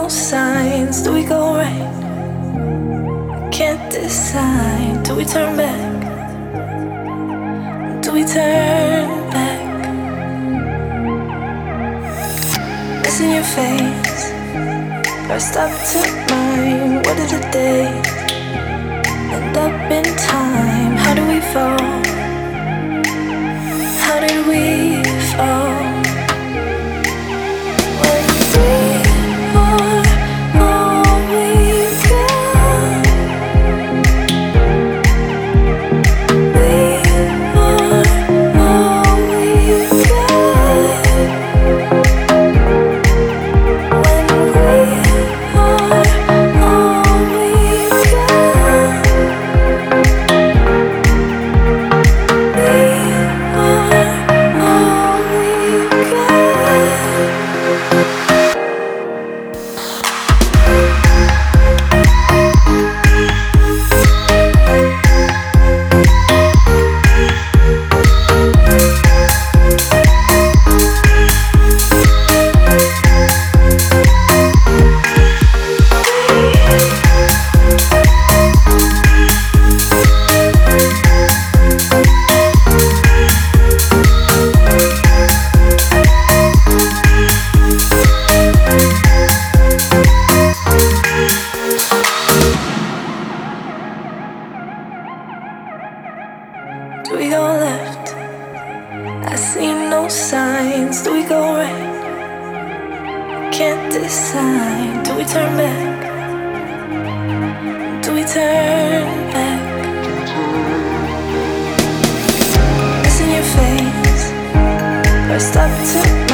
no signs. Do we go right? Can't decide. Do we turn back? Do we turn back? Missing your face. First up to mine. What did the day end up in time? How do we fall? How did we fall? Do we go left? I see no signs. Do we go right? Can't decide. Do we turn back? Do we turn back? Missing your face. First up to